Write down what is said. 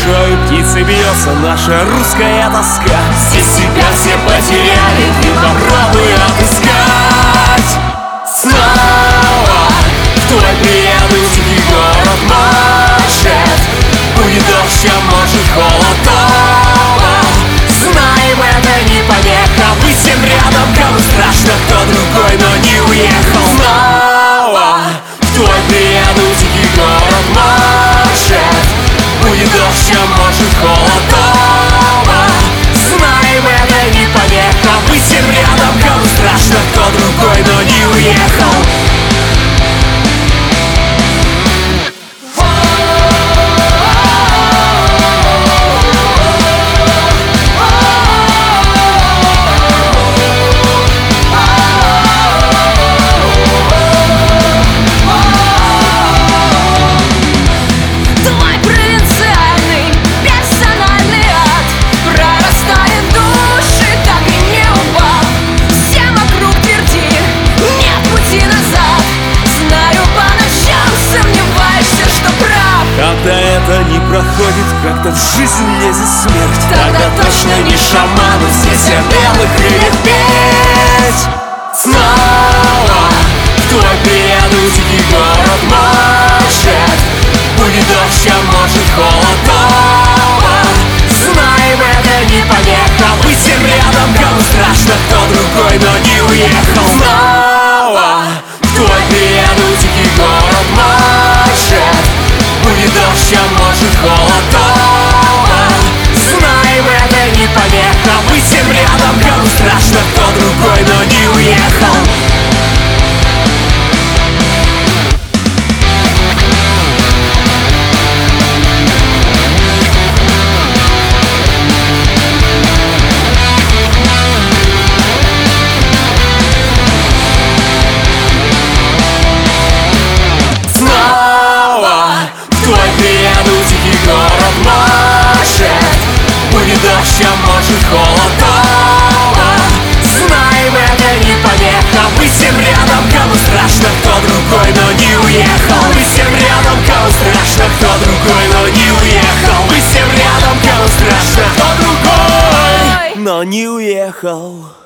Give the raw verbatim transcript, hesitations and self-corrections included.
душой птицы бьется наша русская тоска. Здесь тебя все потеряли, ты попробуй отыскать. Снова в твой приеду тихий город, может будет дождь, а может холод дома. Знаем, это не помеха, мы всем рядом, кому страшно, кто другой, но не уехал. Снова в твой приеду тихий город, может будет дождь, а может холод дома. Знаем, это не помеха, мы всем рядом, кому страшно, кто другой, но не уехал. Когда это не проходит, как-то в жизни лезет смерть, тогда точно не шаману здесь о белых крыльях петь. Снова в твой приеду тихий город, может будет дождь, а может холод дома. Знаем, это не помеха, мы всем рядом, кому страшно, кто другой, но не уехал. Снова в твой приеду тихий город, может будет дождь, а может холод дома. Знаем, это не помеха, мы всем рядом, кому страшно, кто другой, но не уехал. Дождь, а может холод дома. Знаем, это не помеха, мы всем рядом, кому страшно, кто другой, но не уехал. Мы всем рядом, кому страшно, кто другой, но не уехал. Мы всем рядом, кому страшно, кто другой, но не уехал.